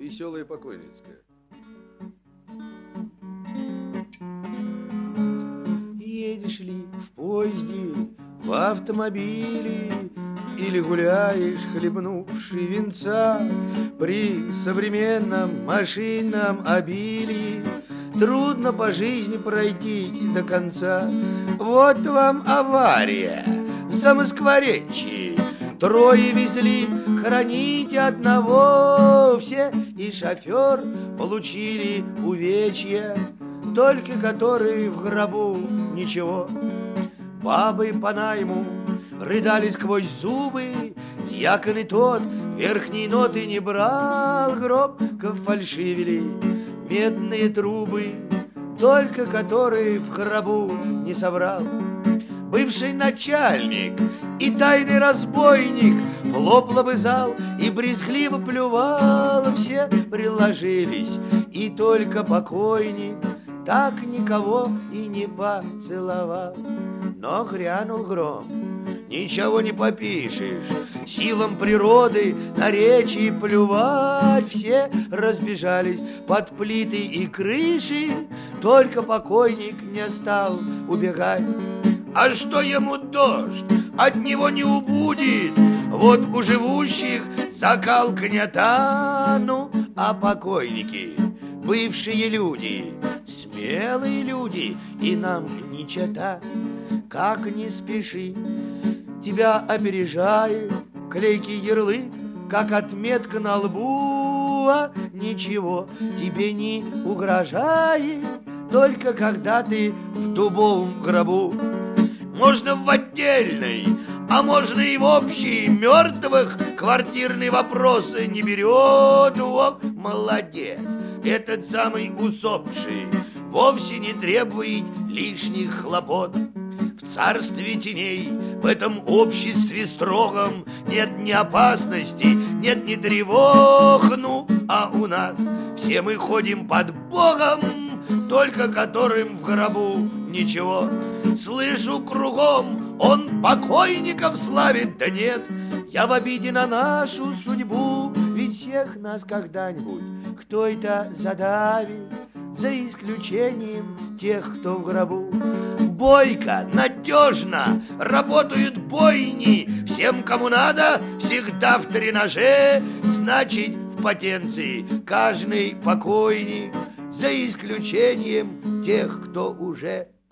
Веселая покойницкая. Едешь ли в поезде, в автомобиле, или гуляешь, хлебнувший винца, при современном машинном обилии трудно по жизни пройти до конца. Вот вам авария в Замоскворечье. Трое везли хоронить одного. Все и шофер получили увечья, только которые в гробу ничего. Бабы по найму рыдали сквозь зубы, дьякон и тот верхней ноты не брал, громко фальшивили медные трубы, только которые в гробу не соврал. Бывший начальник и тайный разбойник в лоб лобызал и брезгливо плювал. Все приложились, и только покойник так никого и не поцеловал. Но грянул гром, ничего не попишешь, силам природы на речи плювать. Все разбежались под плиты и крыши, только покойник не стал убегать. А что ему дождь, от него не убудет, вот у живущих закалка не та. Ну, а покойники, бывшие люди, смелые люди, и нам не чета. Как не спеши, тебя опережает клейкий ярлык, как отметка на лбу, а ничего тебе не угрожает, только когда ты в дубовом гробу. Можно в отдельной, а можно и в общей. Мертвых квартирные вопросы не берет. О, молодец, этот самый усопший вовсе не требует лишних хлопот. В царстве теней, в этом обществе строгом, нет ни опасности, нет ни тревог. Ну, а у нас все мы ходим под Богом, только которым в гробу ничего. Слышу кругом, он покойников славит, да нет, я в обиде на нашу судьбу. Ведь всех нас когда-нибудь кто это задавит, за исключением тех, кто в гробу. Бойко, надежно работают бойни, всем, кому надо, всегда в тренаже. Значит, в потенции каждый покойник, за исключением тех, кто уже